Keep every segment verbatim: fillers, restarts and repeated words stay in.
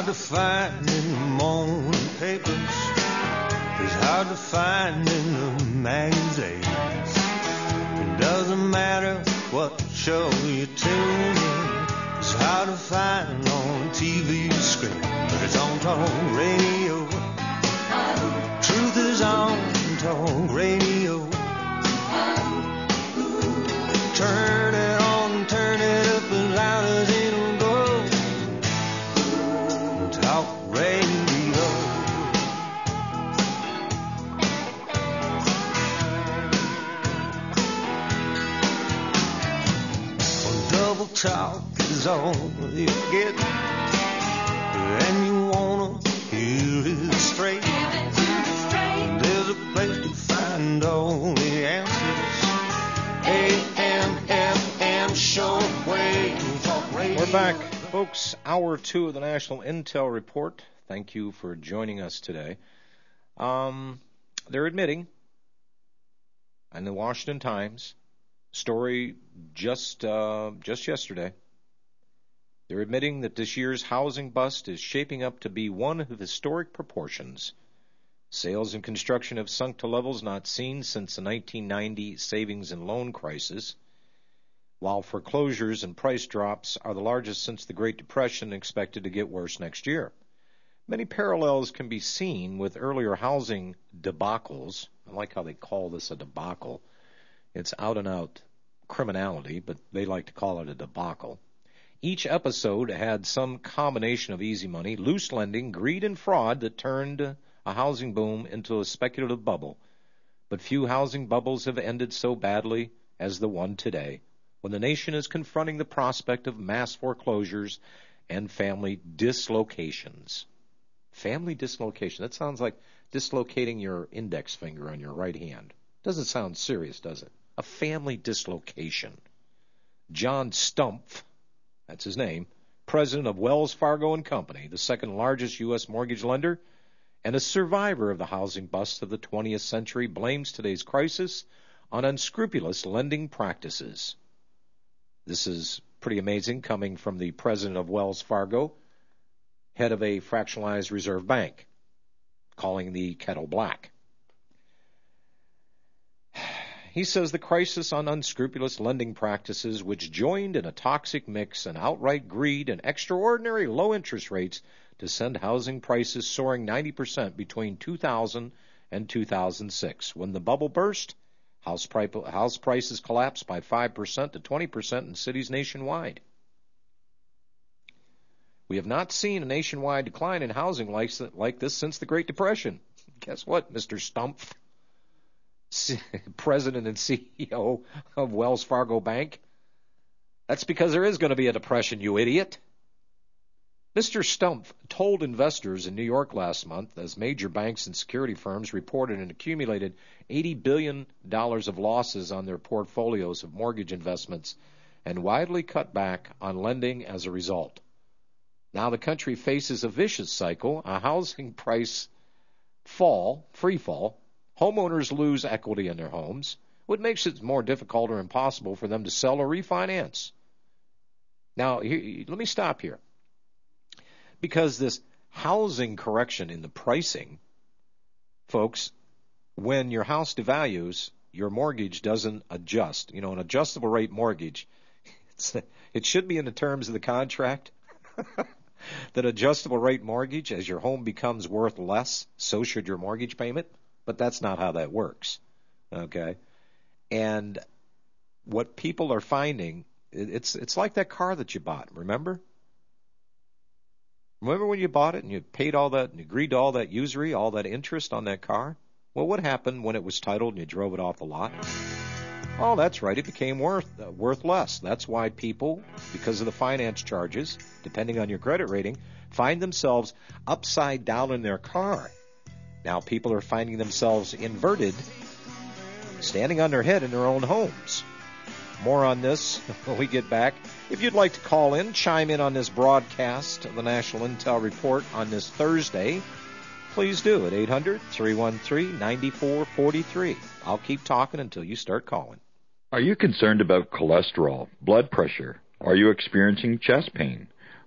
hard to find in the morning papers. It's hard to find in the magazines. It doesn't matter what show you tune in. It's hard to find on T V screen, but it's on talk radio. Truth is on talk radio. Turn it on, turn it up as loud as it'll go. Talk radio. Well, double talk is all you get, and you wanna hear it straight. There's a place to find all the answers. A M F M shortwave talk radio. We're back, folks. Hour two of the National Intel Report. Thank you for joining us today. Um, they're admitting, in the Washington Times, story just uh, just yesterday, they're admitting that this year's housing bust is shaping up to be one of historic proportions. Sales and construction have sunk to levels not seen since the nineteen ninety savings and loan crisis, while foreclosures and price drops are the largest since the Great Depression and expected to get worse next year. Many parallels can be seen with earlier housing debacles. I like how they call this a debacle. It's out-and-out criminality, but they like to call it a debacle. Each episode had some combination of easy money, loose lending, greed, and fraud that turned a housing boom into a speculative bubble. But few housing bubbles have ended so badly as the one today, when the nation is confronting the prospect of mass foreclosures and family dislocations. Family dislocation. That sounds like dislocating your index finger on your right hand. Doesn't sound serious, does it? A family dislocation. John Stumpf, that's his name, president of Wells Fargo and Company, the second largest U S mortgage lender, and a survivor of the housing bust of the twentieth century, blames today's crisis on unscrupulous lending practices. This is pretty amazing, coming from the president of Wells Fargo, head of a fractionalized reserve bank, calling the kettle black. He says the crisis on unscrupulous lending practices, which joined in a toxic mix and outright greed and extraordinary low interest rates to send housing prices soaring ninety percent between two thousand and two thousand six. When the bubble burst, house, pri- house prices collapsed by five percent to twenty percent in cities nationwide. We have not seen a nationwide decline in housing like, like this since the Great Depression. Guess what, Mister Stumpf, president and C E O of Wells Fargo Bank? That's because there is going to be a depression, you idiot. Mister Stumpf told investors in New York last month as major banks and security firms reported an accumulated eighty billion dollars of losses on their portfolios of mortgage investments and widely cut back on lending as a result. Now the country faces a vicious cycle, a housing price fall, free fall. Homeowners lose equity in their homes, what makes it more difficult or impossible for them to sell or refinance. Now, here, let me stop here. Because this housing correction in the pricing, folks, when your house devalues, your mortgage doesn't adjust. You know, an adjustable rate mortgage, it's, it should be in the terms of the contract that adjustable rate mortgage, as your home becomes worth less, so should your mortgage payment. But that's not how that works, okay? And what people are finding, it's it's like that car that you bought, remember? Remember when you bought it and you paid all that and agreed to all that usury, all that interest on that car? Well, what happened when it was titled and you drove it off the lot? Oh, that's right, it became worth uh, worth less. That's why people, because of the finance charges, depending on your credit rating, find themselves upside down in their car. Now people are finding themselves inverted, standing on their head in their own homes. More on this when we get back. If you'd like to call in, chime in on this broadcast of the National Intel Report on this Thursday, please do at eight hundred, three one three, nine four four three. I'll keep talking until you start calling. Are you concerned about cholesterol, blood pressure? Are you experiencing chest pain?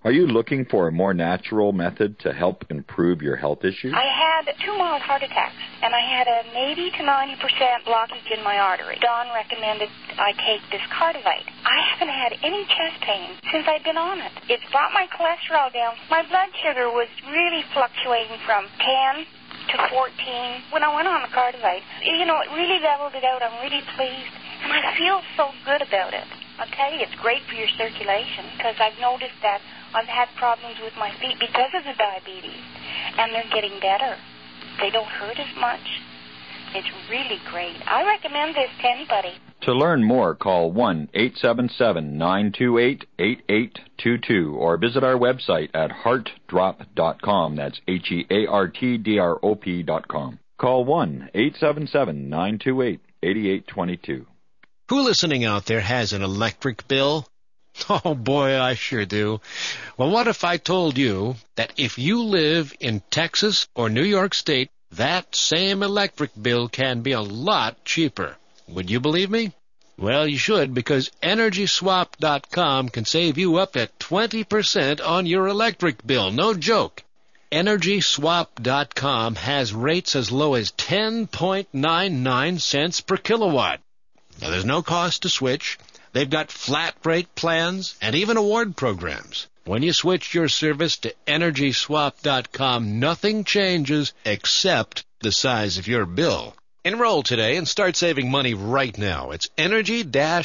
Are you looking for a more natural method to help improve your health issues? I had two mild heart attacks, and I had an eighty to ninety percent blockage in my artery. Don recommended I take this Cardivite. I haven't had any chest pain since I've been on it. It's brought my cholesterol down. My blood sugar was really fluctuating from ten to fourteen when I went on the Cardivite. You know, it really leveled it out. I'm really pleased, and I feel so good about it. I'll tell you, it's great for your circulation, because I've noticed that I've had problems with my feet because of the diabetes, and they're getting better. They don't hurt as much. It's really great. I recommend this to anybody. To learn more, call one eight seven seven, nine two eight, eight eight two two or visit our website at heart drop dot com. That's H E A R T D R O P dot com. Call one eight seven seven, nine two eight, eight eight two two. Who listening out there has an electric bill? Oh, boy, I sure do. Well, what if I told you that if you live in Texas or New York State, that same electric bill can be a lot cheaper? Would you believe me? Well, you should, because Energy Swap dot com can save you up to twenty percent on your electric bill. No joke. Energy Swap dot com has rates as low as ten point nine nine cents per kilowatt. Now, there's no cost to switch. They've got flat rate plans and even award programs. When you switch your service to Energy Swap dot com, nothing changes except the size of your bill. Enroll today and start saving money right now. It's Energy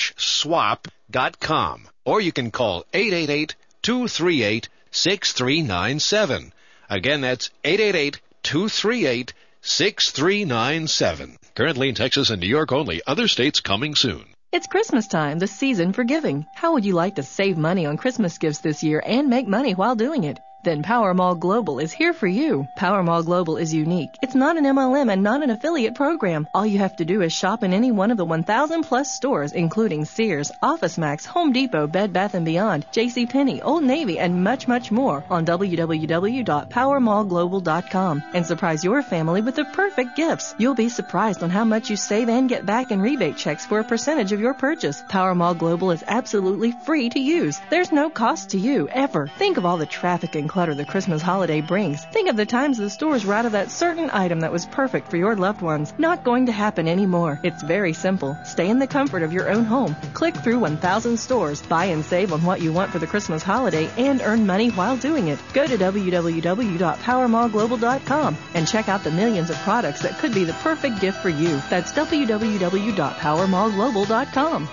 Swap dot com. Or you can call eight eight eight, two three eight, six three nine seven. Again, that's eight eight eight, two three eight, six three nine seven. Currently in Texas and New York only. Other states coming soon. It's Christmas time, the season for giving. How would you like to save money on Christmas gifts this year and make money while doing it? Then Powermall Global is here for you. Powermall Global is unique. It's not an M L M and not an affiliate program. All you have to do is shop in any one of the one thousand plus stores, including Sears, OfficeMax, Home Depot, Bed Bath and Beyond, JCPenney, Old Navy, and much, much more on w w w dot powermall global dot com and surprise your family with the perfect gifts. You'll be surprised on how much you save and get back in rebate checks for a percentage of your purchase. Powermall Global is absolutely free to use. There's no cost to you, ever. Think of all the traffic and clutter the Christmas holiday brings. Think of the times the stores were out of that certain item that was perfect for your loved ones. Not going to happen anymore. It's very simple. Stay in the comfort of your own home. Click through one thousand stores, buy and save on what you want for the Christmas holiday, and earn money while doing it. Go to w w w dot powermall global dot com and check out the millions of products that could be the perfect gift for you. That's w w w dot powermall global dot com.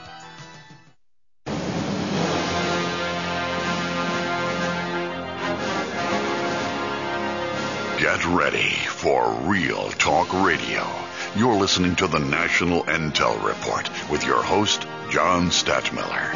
Get ready for Real Talk Radio. You're listening to the National Intel Report with your host, John Stadtmiller.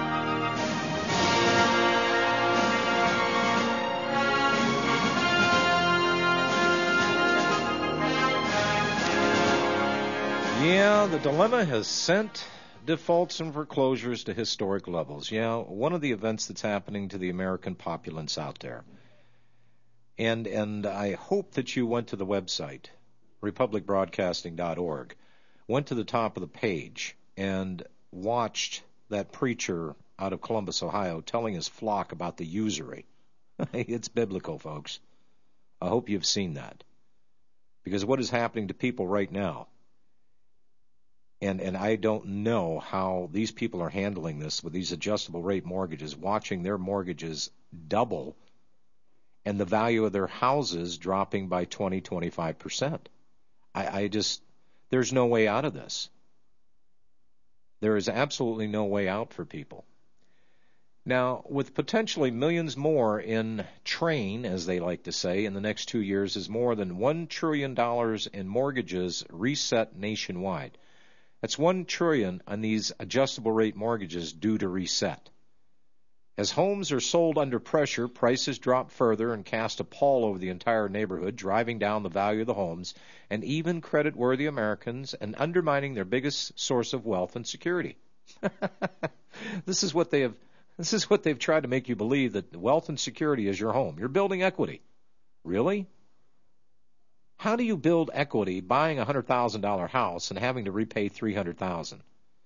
Yeah, the dilemma has sent defaults and foreclosures to historic levels. Yeah, one of the events that's happening to the American populace out there. And and I hope that you went to the website, republic broadcasting dot org, went to the top of the page and watched that preacher out of Columbus, Ohio, telling his flock about the usury. It's biblical, folks. I hope you've seen that. Because what is happening to people right now, and, and I don't know how these people are handling this with these adjustable rate mortgages, watching their mortgages double and the value of their houses dropping by twenty, twenty-five percent. I, I just, there's no way out of this. There is absolutely no way out for people. Now, with potentially millions more in train, as they like to say, in the next two years, is more than one trillion dollars in mortgages reset nationwide. That's one trillion dollars on these adjustable rate mortgages due to reset. As homes are sold under pressure, prices drop further and cast a pall over the entire neighborhood, driving down the value of the homes and even credit-worthy Americans and undermining their biggest source of wealth and security. This is what they have. This is what they've tried to make you believe, that wealth and security is your home. You're building equity. Really? How do you build equity buying a one hundred thousand dollars house and having to repay three hundred thousand dollars?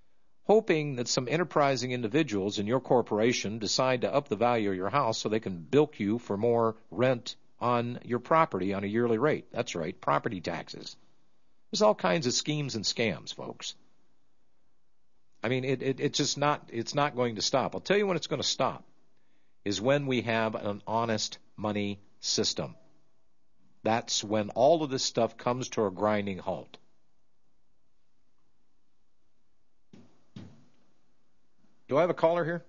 hoping that some enterprising individuals in your corporation decide to up the value of your house so they can bilk you for more rent on your property on a yearly rate. That's right, property taxes. There's all kinds of schemes and scams, folks. I mean, it, it, it's just not, it's not going to stop. I'll tell you when it's going to stop, is when we have an honest money system. That's when all of this stuff comes to a grinding halt. Do I have a caller here?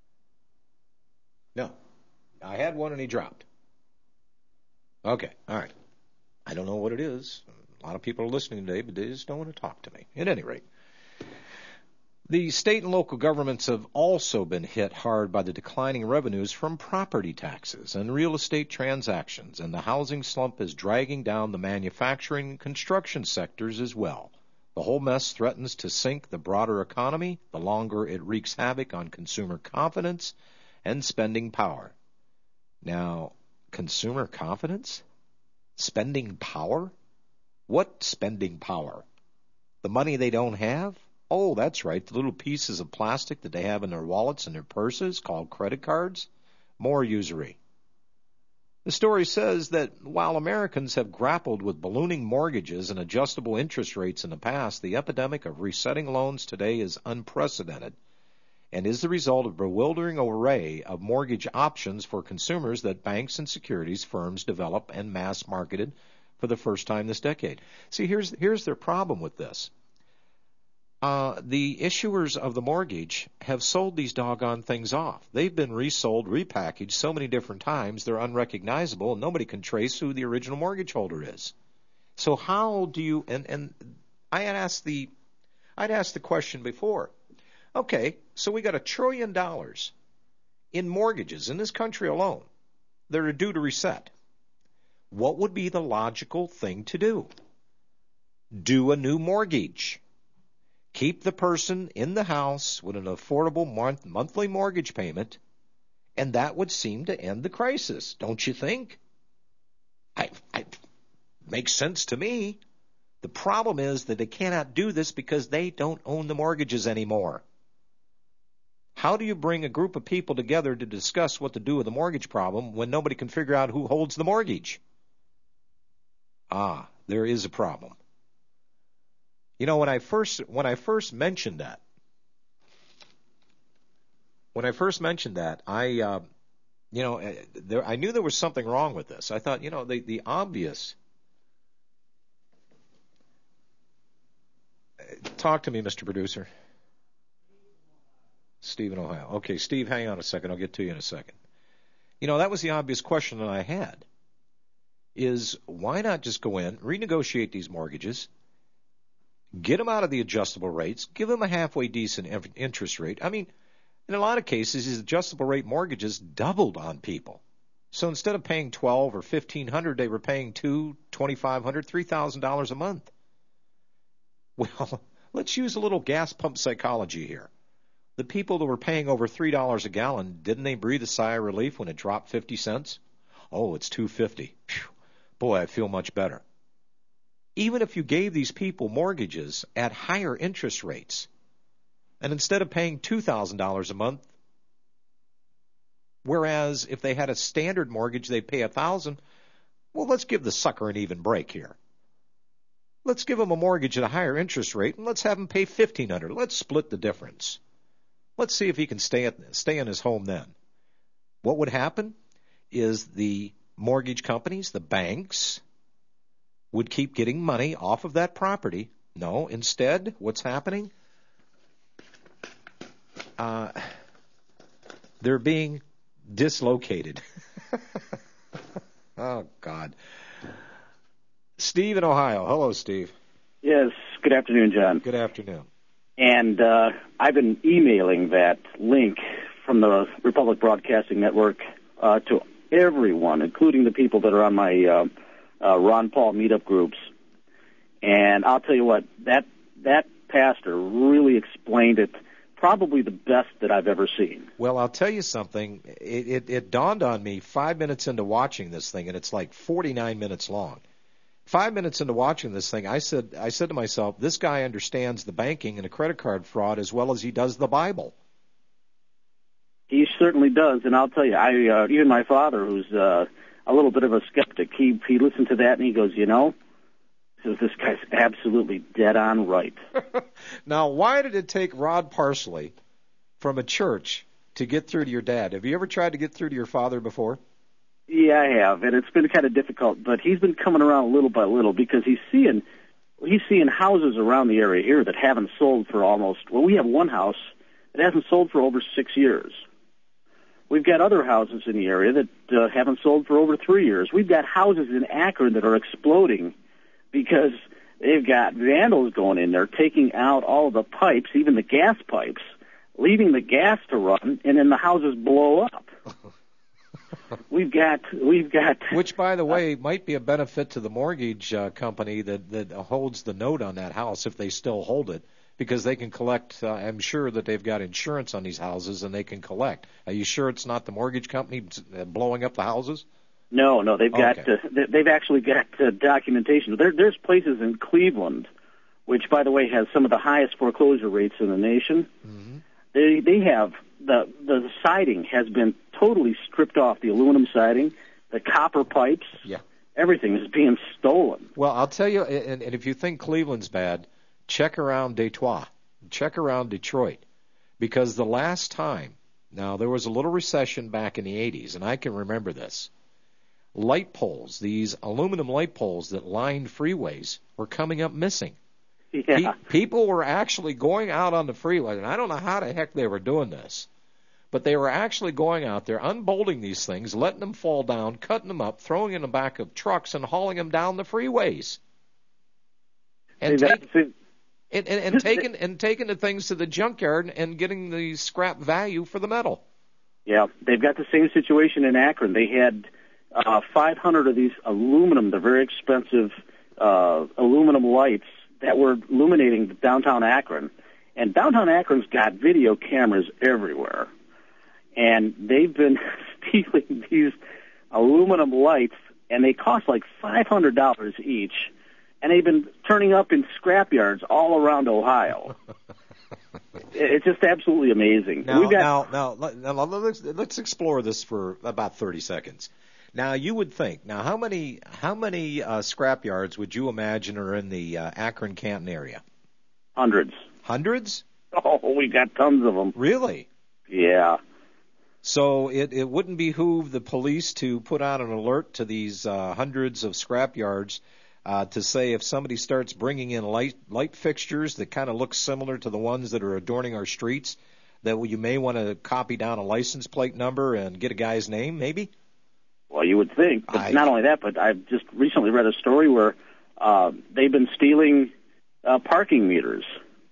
No. I had one and he dropped. Okay, all right. I don't know what it is. A lot of people are listening today, but they just don't want to talk to me. At any rate, the state and local governments have also been hit hard by the declining revenues from property taxes and real estate transactions, and the housing slump is dragging down the manufacturing and construction sectors as well. The whole mess threatens to sink the broader economy the longer it wreaks havoc on consumer confidence and spending power. Now, consumer confidence? Spending power? What spending power? The money they don't have? Oh, that's right, the little pieces of plastic that they have in their wallets and their purses called credit cards? More usury. The story says that while Americans have grappled with ballooning mortgages and adjustable interest rates in the past, the epidemic of resetting loans today is unprecedented and is the result of a bewildering array of mortgage options for consumers that banks and securities firms develop and mass marketed for the first time this decade. See, here's here's their problem with this. Uh, the issuers of the mortgage have sold these doggone things off. They've been resold, repackaged so many different times, they're unrecognizable, and nobody can trace who the original mortgage holder is. So how do you, and, and I had asked the, I'd asked the question before. Okay, so we got a trillion dollars in mortgages in this country alone that are due to reset. What would be the logical thing to do? Do a new mortgage. Keep the person in the house with an affordable month, monthly mortgage payment, and that would seem to end the crisis, don't you think? I, I makes sense to me. The problem is that they cannot do this because they don't own the mortgages anymore. How do you bring a group of people together to discuss what to do with the mortgage problem when nobody can figure out who holds the mortgage? Ah, there is a problem. You know, when I first when I first mentioned that, when I first mentioned that, I, uh, you know, there, I knew there was something wrong with this. I thought, you know, the the obvious. Talk to me, Mister Producer. Steve in Ohio. Okay, Steve, hang on a second. I'll get to you in a second. You know, that was the obvious question that I had. Is why not just go in, renegotiate these mortgages? Get them out of the adjustable rates. Give them a halfway decent interest rate. I mean, in a lot of cases, these adjustable rate mortgages doubled on people. So instead of paying twelve or fifteen hundred, they were paying two, twenty-five hundred, three thousand dollars a month. Well, let's use a little gas pump psychology here. The people that were paying over three dollars a gallon, didn't they breathe a sigh of relief when it dropped fifty cents? Oh, it's two fifty. Phew. Boy, I feel much better. Even if you gave these people mortgages at higher interest rates, and instead of paying two thousand dollars a month, whereas if they had a standard mortgage, they'd pay one thousand dollars, well, let's give the sucker an even break here. Let's give him a mortgage at a higher interest rate, and let's have him pay fifteen hundred dollars. Let's split the difference. Let's see if he can stay, at, stay in his home then. What would happen is the mortgage companies, the banks, would keep getting money off of that property. No, instead, what's happening? Uh, they're being dislocated. Oh, God. Steve in Ohio. Hello, Steve. Yes, good afternoon, John. Good afternoon. And uh, I've been emailing that link from the Republic Broadcasting Network uh, to everyone, including the people that are on my uh, uh, Ron Paul meetup groups. And I'll tell you what, that that pastor really explained it probably the best that I've ever seen. Well, I'll tell you something. It, it, it dawned on me five minutes into watching this thing, and it's like forty-nine minutes long. five minutes into watching this thing, I said, I said to myself, this guy understands the banking and the credit card fraud as well as he does the Bible. He certainly does, and I'll tell you, I uh, even my father, who's uh, a little bit of a skeptic, he he listened to that and he goes, you know, says this guy's absolutely dead on right. Now, why did it take Rod Parsley from a church to get through to your dad? Have you ever tried to get through to your father before? Yeah, I have, and it's been kind of difficult, but he's been coming around little by little because he's seeing he's seeing houses around the area here that haven't sold for almost, well, we have one house that hasn't sold for over six years. We've got other houses in the area that uh, haven't sold for over three years. We've got houses in Akron that are exploding because they've got vandals going in there, taking out all of the pipes, even the gas pipes, leaving the gas to run, and then the houses blow up. We've got, we've got. Which, by the way, might be a benefit to the mortgage uh, company that, that holds the note on that house if they still hold it, because they can collect. Uh, I'm sure that they've got insurance on these houses and they can collect. Are you sure it's not the mortgage company blowing up the houses? No, no, they've got. Okay. Uh, they've actually got uh, documentation. There, there's places in Cleveland, which, by the way, has some of the highest foreclosure rates in the nation. Mm-hmm. They they have the the siding has been totally stripped off, the aluminum siding, the copper pipes. Yeah. Everything is being stolen. Well, I'll tell you, and, and if you think Cleveland's bad, check around Detroit, check around Detroit, because the last time, now there was a little recession back in the eighties, and I can remember this. Light poles, these aluminum light poles that lined freeways, were coming up missing. Yeah. Pe- people were actually going out on the freeway, and I don't know how the heck they were doing this, but they were actually going out there, unbolting these things, letting them fall down, cutting them up, throwing in the back of trucks, and hauling them down the freeways. And, See, take, that's- and, and, and taking and taking the things to the junkyard and getting the scrap value for the metal. Yeah, they've got the same situation in Akron. They had uh, five hundred of these aluminum, the very expensive uh, aluminum lights that were illuminating downtown Akron. And downtown Akron's got video cameras everywhere. And they've been stealing these aluminum lights, and they cost like five hundred dollars each. And they've been turning up in scrapyards all around Ohio. It's just absolutely amazing. Now, We've got, now, now, now, let's let's explore this for about thirty seconds. Now, you would think. Now, how many how many uh, scrapyards would you imagine are in the uh, Akron Canton area? Hundreds. Hundreds? Oh, we've got tons of them. Really? Yeah. So it it wouldn't behoove the police to put out an alert to these uh, hundreds of scrapyards uh, to say if somebody starts bringing in light light fixtures that kind of look similar to the ones that are adorning our streets, that you may want to copy down a license plate number and get a guy's name, maybe? Well, you would think. But I... not only that, but I've just recently read a story where uh, they've been stealing uh, parking meters.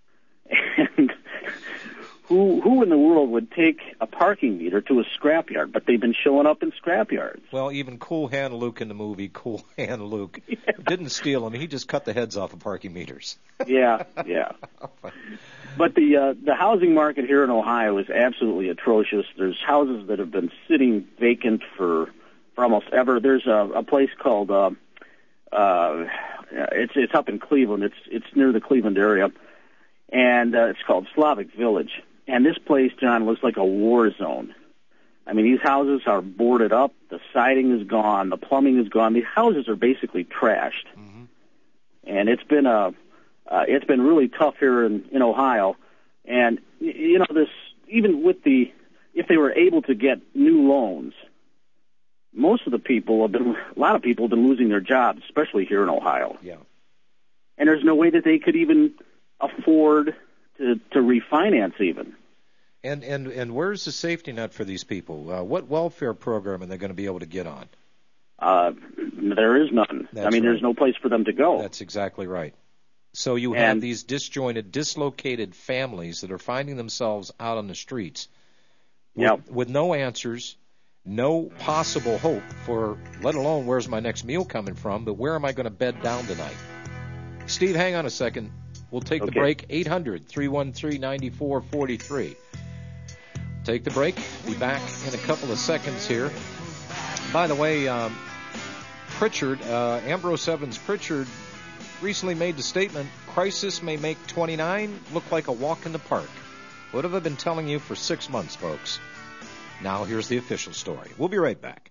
And who who in the world would take a parking meter to a scrapyard? But they've been showing up in scrapyards. Well, even Cool Hand Luke in the movie Cool Hand Luke Yeah. didn't steal them. He just cut the heads off of parking meters. Yeah, yeah. But the uh, the housing market here in Ohio is absolutely atrocious. There's houses that have been sitting vacant for for almost ever. There's a, a place called uh, uh, it's it's up in Cleveland. It's it's near the Cleveland area, and uh, it's called Slavic Village. And this place, John, looks like a war zone. I mean, these houses are boarded up. The siding is gone. The plumbing is gone. These houses are basically trashed. Mm-hmm. And it's been a uh, it's been really tough here in, in Ohio. And y- you know, this even with the if they were able to get new loans, most of the people have been a lot of people have been losing their jobs, especially here in Ohio. Yeah. And there's no way that they could even afford to to refinance even. And and and where's the safety net for these people? Uh, what welfare program are they going to be able to get on? Uh, there is none. That's I mean, right. there's no place for them to go. That's exactly right. So you have And- these disjointed, dislocated families that are finding themselves out on the streets with, Yep. with no answers, no possible hope for, let alone where's my next meal coming from, but where am I going to bed down tonight? Steve, hang on a second. We'll take the Okay. break. eight hundred, three one three, nine four four three. Take the break. Be back in a couple of seconds here. By the way, um, Pritchard, uh, Ambrose Evans Pritchard, recently made the statement, crisis may make twenty-nine look like a walk in the park. What have I been telling you for six months, folks? Now here's the official story. We'll be right back.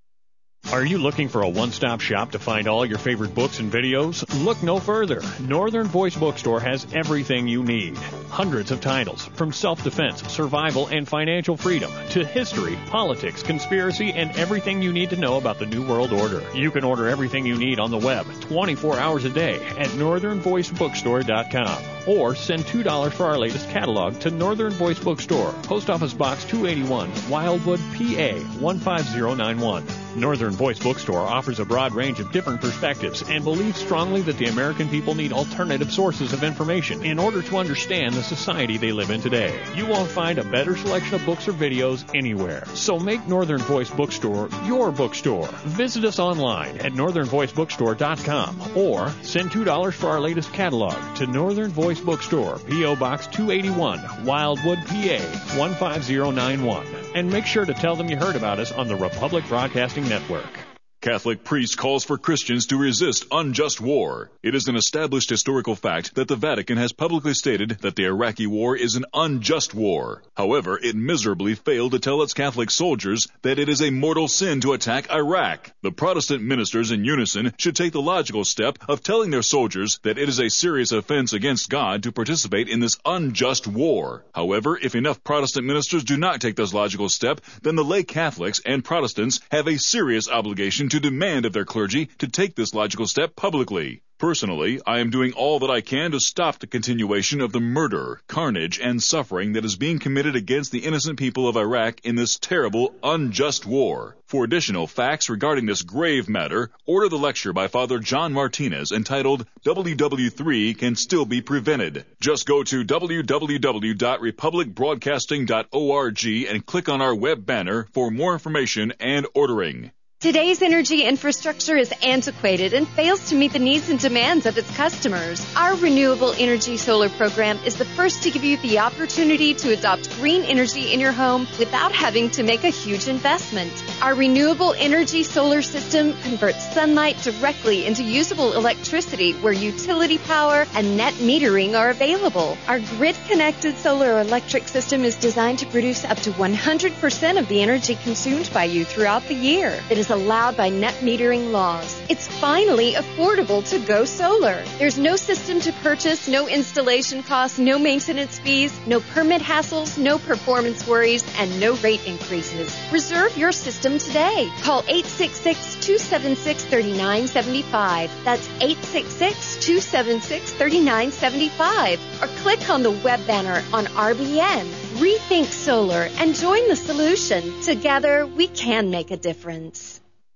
Are you looking for a one-stop shop to find all your favorite books and videos? Look no further. Northern Voice Bookstore has everything you need. Hundreds of titles, from self-defense, survival, and financial freedom, to history, politics, conspiracy, and everything you need to know about the New World Order. You can order everything you need on the web, twenty-four hours a day, at northern voice bookstore dot com. Or send two dollars for our latest catalog to Northern Voice Bookstore, Post Office Box two eighty-one, Wildwood, P A one five zero nine one. Northern Voice Bookstore offers a broad range of different perspectives and believes strongly that the American people need alternative sources of information in order to understand the society they live in today. You won't find a better selection of books or videos anywhere. So make Northern Voice Bookstore your bookstore. Visit us online at northern voice bookstore dot com or send two dollars for our latest catalog to Northern Voice Bookstore, P O Box two eighty-one, Wildwood, P A one five zero nine one. And make sure to tell them you heard about us on the Republic Broadcasting Network. Catholic priest calls for Christians to resist unjust war. It is an established historical fact that the Vatican has publicly stated that the Iraqi war is an unjust war. However, it miserably failed to tell its Catholic soldiers that it is a mortal sin to attack Iraq. The Protestant ministers in unison should take the logical step of telling their soldiers that it is a serious offense against God to participate in this unjust war. However, if enough Protestant ministers do not take this logical step, then the lay Catholics and Protestants have a serious obligation to demand of their clergy to take this logical step publicly. Personally, I am doing all that I can to stop the continuation of the murder, carnage, and suffering that is being committed against the innocent people of Iraq in this terrible, unjust war. For additional facts regarding this grave matter, order the lecture by Father John Martinez entitled W W three Can Still Be Prevented. Just go to w w w dot republic broadcasting dot org and click on our web banner for more information and ordering. Today's energy infrastructure is antiquated and fails to meet the needs and demands of its customers. Our Renewable Energy Solar Program is the first to give you the opportunity to adopt green energy in your home without having to make a huge investment. Our Renewable Energy Solar System converts sunlight directly into usable electricity where utility power and net metering are available. Our grid-connected solar electric system is designed to produce up to one hundred percent of the energy consumed by you throughout the year. It is allowed by net metering laws. It's finally affordable to go solar. There's no system to purchase, no installation costs, no maintenance fees, no permit hassles, no performance worries, and no rate increases. Reserve your system today. Call eight six six, two seven six, three nine seven five. That's eight six six, two seven six, three nine seven five. Or click on the web banner on R B N. Rethink solar and join the solution. Together, we can make a difference.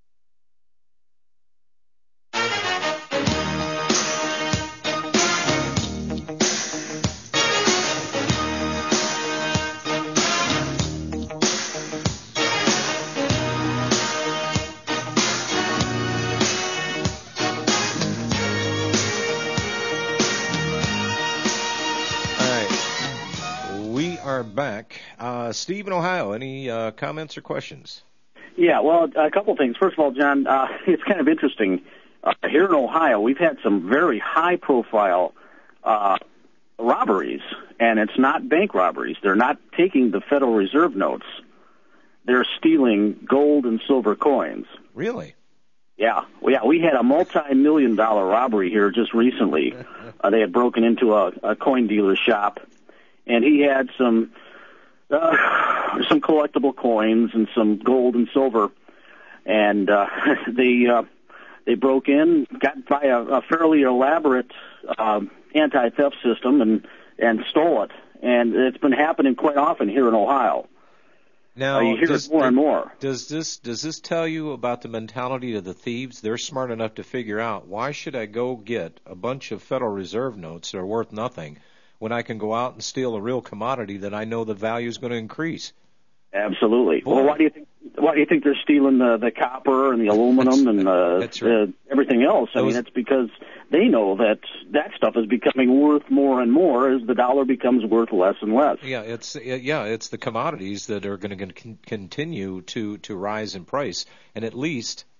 Are back. Uh, Steve in Ohio, any uh, comments or questions? Yeah, well, a couple things. First of all, John, uh, it's kind of interesting. Uh, here in Ohio, we've had some very high-profile uh, robberies, and it's not bank robberies. They're not taking the Federal Reserve notes. They're stealing gold and silver coins. Really? Yeah, well, yeah. We had a multi-million dollar robbery here just recently. Uh, they had broken into a, a coin dealer's shop. And he had some uh, some collectible coins and some gold and silver, and uh, they uh, they broke in, got by a, a fairly elaborate um, anti-theft system, and and stole it. And it's been happening quite often here in Ohio. Now, uh, you hear does, it more and more. Does this does this tell you about the mentality of the thieves? They're smart enough to figure out, why should I go get a bunch of Federal Reserve notes that are worth nothing when I can go out and steal a real commodity that I know the value is going to increase? Absolutely. Boy. Well, why do you think why do you think they're stealing the, the copper and the aluminum that's, and uh, that's right. uh, everything else? I Those, mean, it's because they know that that stuff is becoming worth more and more as the dollar becomes worth less and less. Yeah, it's yeah, it's the commodities that are going to continue to to rise in price, and at least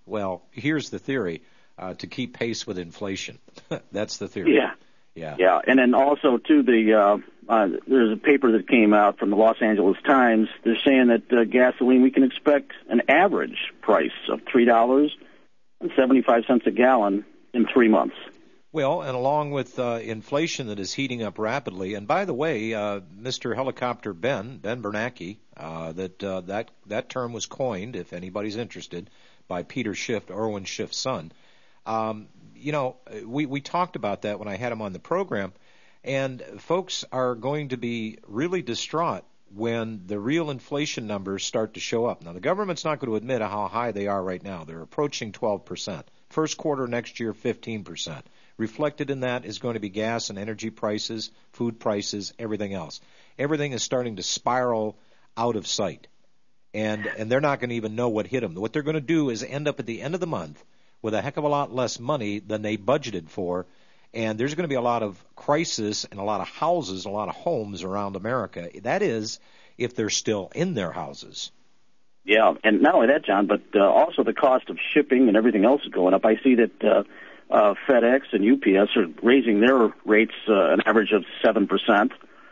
Well, here's the theory, uh, to keep pace with inflation. That's the theory. Yeah. Yeah. Yeah, and then also, too, the uh, uh, there's a paper that came out from the Los Angeles Times. They're saying that uh, gasoline, we can expect an average price of three dollars and seventy-five cents a gallon in three months. Well, and along with uh, inflation that is heating up rapidly, and by the way, uh, Mister Helicopter Ben, Ben Bernanke, uh, that uh, that that term was coined, if anybody's interested, by Peter Schiff, Irwin Schiff's son. Um, you know, we, we talked about that when I had him on the program, and folks are going to be really distraught when the real inflation numbers start to show up. Now, the government's not going to admit how high they are right now. They're approaching twelve percent. First quarter next year, fifteen percent. Reflected in that is going to be gas and energy prices, food prices, everything else. Everything is starting to spiral out of sight, and and they're not going to even know what hit them. What they're going to do is end up at the end of the month with a heck of a lot less money than they budgeted for, and there's going to be a lot of crisis and a lot of houses, a lot of homes around America. That is, if they're still in their houses. Yeah, and not only that, John, but uh, also the cost of shipping and everything else is going up. I see that uh, uh, FedEx and U P S are raising their rates uh, an average of seven percent.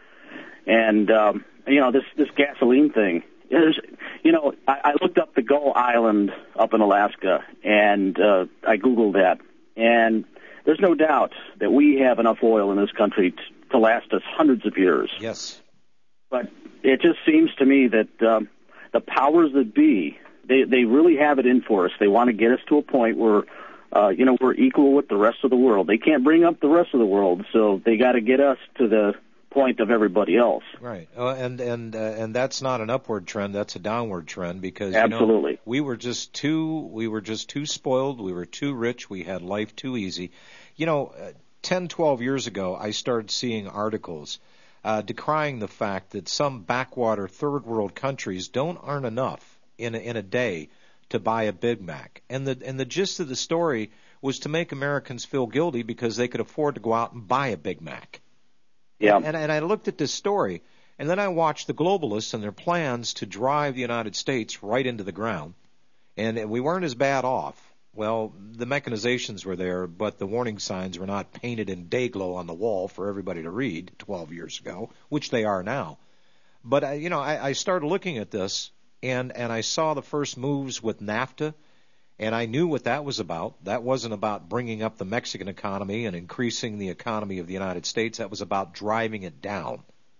And, um, you know, this, this gasoline thing, there's, you know, I, I looked up the Gull Island up in Alaska, and uh, I Googled that. And there's no doubt that we have enough oil in this country t- to last us hundreds of years. Yes. But it just seems to me that um, the powers that be, they, they really have it in for us. They want to get us to a point where, uh, you know, we're equal with the rest of the world. They can't bring up the rest of the world, so they got to get us to the point of everybody else. Right. Uh, and and uh, and that's not an upward trend, that's a downward trend, because Absolutely. You know, we were just too we were just too spoiled, we were too rich, we had life too easy. You know, uh, ten, twelve years ago I started seeing articles uh, decrying the fact that some backwater third world countries don't earn enough in a, in a day to buy a Big Mac. And the and the gist of the story was to make Americans feel guilty because they could afford to go out and buy a Big Mac. Yeah. And, and I looked at this story, and then I watched the globalists and their plans to drive the United States right into the ground. And we weren't as bad off. Well, the mechanizations were there, but the warning signs were not painted in day glow on the wall for everybody to read twelve years ago, which they are now. But, I, you know, I, I started looking at this, and, and I saw the first moves with NAFTA, and I knew what that was about. That wasn't about bringing up the Mexican economy and increasing the economy of the United States. That was about driving it down.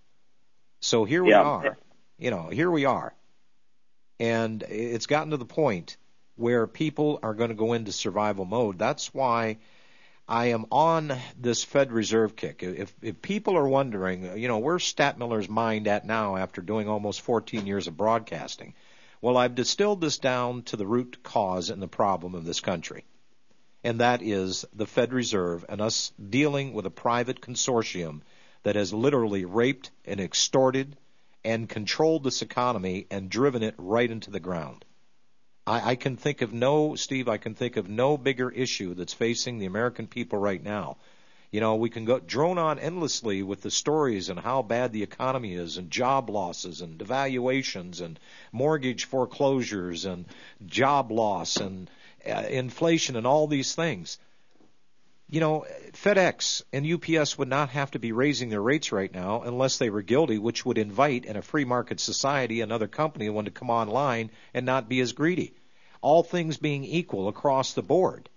So here we yeah. are. You know, here we are. And it's gotten to the point where people are going to go into survival mode. That's why I am on this Fed Reserve kick. If, if people are wondering, you know, where's Statmiller's mind at now after doing almost fourteen years of broadcasting? Well, I've distilled this down to the root cause and the problem of this country, and that is the Fed Reserve and us dealing with a private consortium that has literally raped and extorted and controlled this economy and driven it right into the ground. I, I can think of no, Steve, I can think of no bigger issue that's facing the American people right now. You know, we can go drone on endlessly with the stories and how bad the economy is and job losses and devaluations and mortgage foreclosures and job loss and uh, inflation and all these things. You know, FedEx and U P S would not have to be raising their rates right now unless they were guilty, which would invite in a free market society another company one to come online and not be as greedy. All things being equal across the board.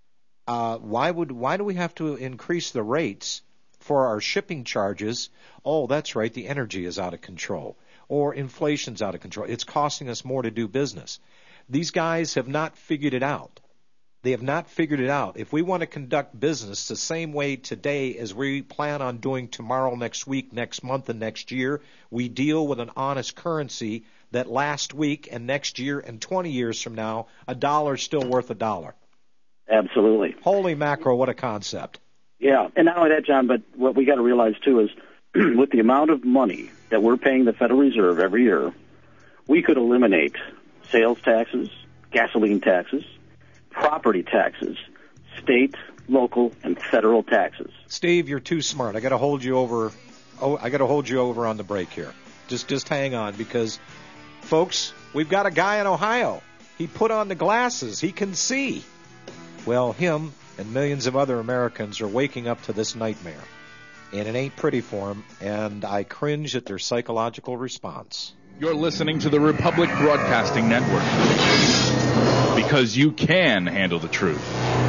Uh, why would why do we have to increase the rates for our shipping charges? Oh, that's right, the energy is out of control, or inflation's out of control. It's costing us more to do business. These guys have not figured it out. They have not figured it out. If we want to conduct business the same way today as we plan on doing tomorrow, next week, next month, and next year, we deal with an honest currency that last week and next year and twenty years from now, a dollar is still worth a dollar. Absolutely. Holy macro, what a concept. Yeah, and not only that, John, but what we got to realize, too, is with the amount of money that we're paying the Federal Reserve every year, we could eliminate sales taxes, gasoline taxes, property taxes, state, local, and federal taxes. Steve, you're too smart. I got to hold you over. Oh, I got to hold you over on the break here. Just, just hang on, because, folks, we've got a guy in Ohio He put on the glasses. He can see. Well, him and millions of other Americans are waking up to this nightmare. And it ain't pretty for them, and I cringe at their psychological response. You're listening to the Republic Broadcasting Network. Because you can handle the truth.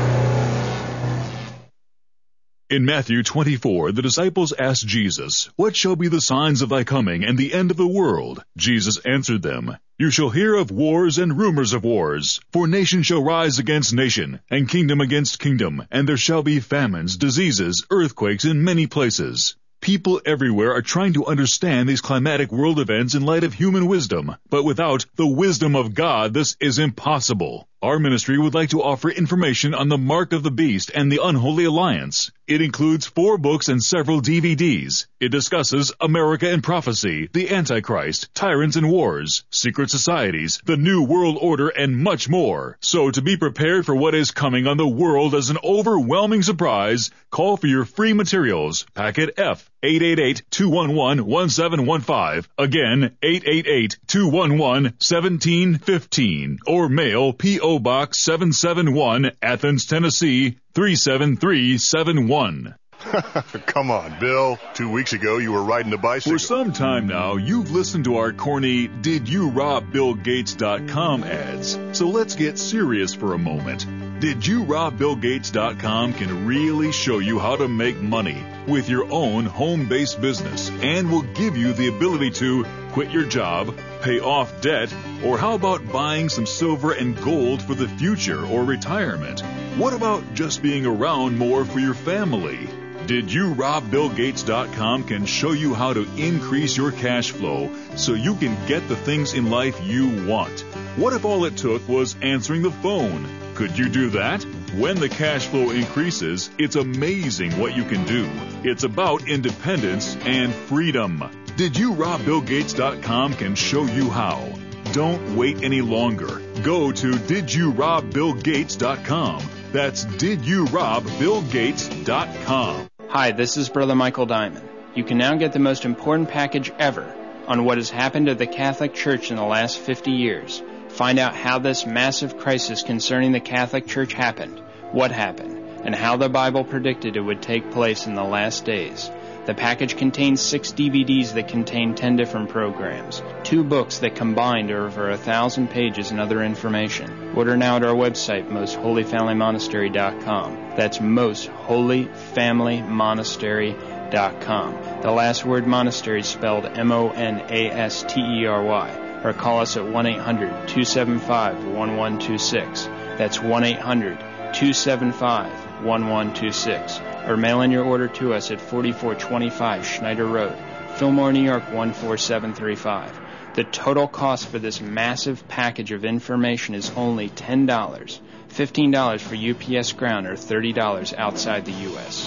In Matthew twenty-four, the disciples asked Jesus, "What shall be the signs of thy coming and the end of the world?" Jesus answered them, "You shall hear of wars and rumors of wars. For nation shall rise against nation, and kingdom against kingdom, and there shall be famines, diseases, earthquakes in many places." People everywhere are trying to understand these climatic world events in light of human wisdom, but without the wisdom of God, this is impossible. Our ministry would like to offer information on the Mark of the Beast and the Unholy Alliance. It includes four books and several D V Ds. It discusses America and prophecy, the Antichrist, tyrants and wars, secret societies, the New World Order, and much more. So to be prepared for what is coming on the world as an overwhelming surprise, call for your free materials. Packet F, eight eight eight, two one one, one seven one five. Again, eight eight eight, two one one, one seven one five. Or mail P O Box seven seven one, Athens, Tennessee, three seven three seven one. Come on, Bill. Two weeks ago, you were riding a bicycle. For some time now, you've listened to our corny Did You Rob Bill Gates dot com ads. So let's get serious for a moment. Did You Rob Bill Gates dot com can really show you how to make money with your own home-based business and will give you the ability to quit your job, pay off debt, or how about buying some silver and gold for the future or retirement? What about just being around more for your family? Did You Rob Bill Gates dot com can show you how to increase your cash flow so you can get the things in life you want. What if all it took was answering the phone? Could you do that? When the cash flow increases, it's amazing what you can do. It's about independence and freedom. Did You Rob Bill Gates dot com can show you how. Don't wait any longer. Go to Did You Rob Bill Gates dot com. That's Did You Rob Bill Gates dot com. Hi, this is Brother Michael Diamond. You can now get the most important package ever on what has happened to the Catholic Church in the last fifty years. Find out how this massive crisis concerning the Catholic Church happened, what happened, and how the Bible predicted it would take place in the last days. The package contains six D V Ds that contain ten different programs, two books that combined are over a thousand pages and other information. Order now at our website, most holy family monastery dot com. That's most holy family monastery dot com. The last word monastery is spelled M O N A S T E R Y. Or call us at one eight hundred, two seven five, one one two six. That's one eight hundred, two seven five, one one two six. Or mail in your order to us at forty-four twenty-five Schneider Road, Fillmore, New York one four seven three five. The total cost for this massive package of information is only ten dollars, fifteen dollars for U P S ground, or thirty dollars outside the U S